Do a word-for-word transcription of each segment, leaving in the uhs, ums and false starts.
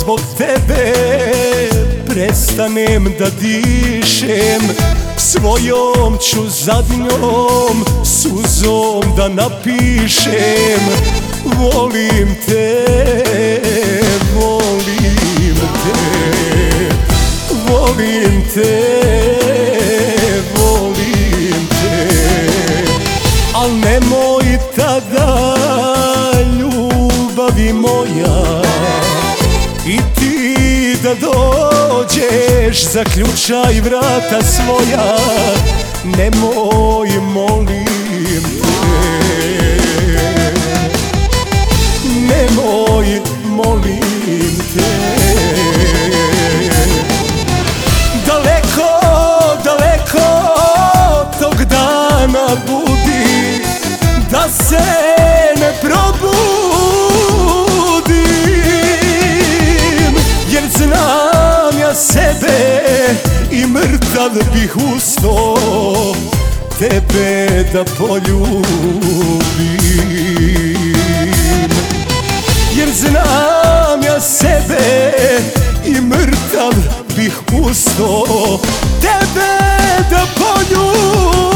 zbog tebe prestanem da dišem, svojom ću zadnjom suzom da napišem: volim te, volim te, volim te, volim te. Al nemoj tada, ljubavi moja, i ti da dođeš, zaključaj vrata svoja. Nemoj, molim te, nemoj, molim te. Daleko, daleko tog dana budi, da se ne probudim, jer znam ja sebe i mrtav bih usto tebe da poljubim. Jer znam ja sebe i mrtav bih usto tebe da poljubim.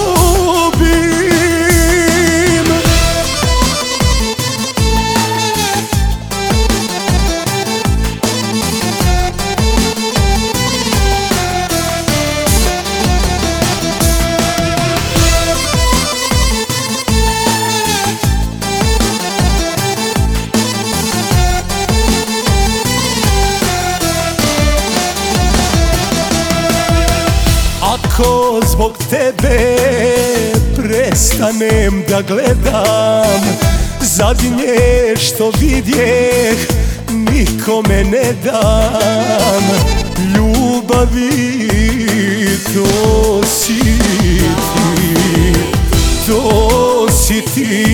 Ako zbog tebe prestanem da gledam, zadnje što vidjeh nikome ne dam. Ljubavi, to si ti, to si ti,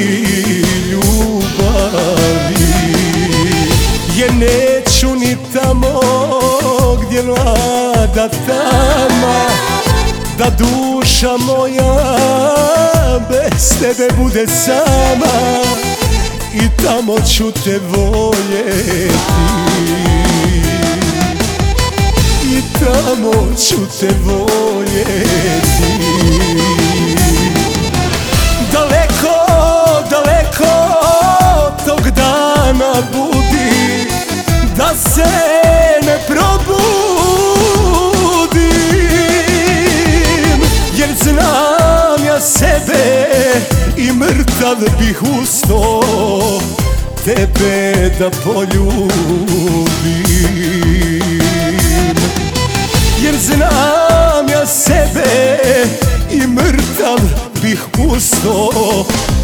ljubavi. Je neću ni tamo gdje vlada tama, da duša moja bez tebe bude sama, i tamo ću te voljeti, i tamo ću te voljeti. Daleko, daleko tog dana budi, da se ne probudim, jer znam ja sebe i mrtav bih usto tebe da poljubim. Jer znam ja sebe i mrtav bih usto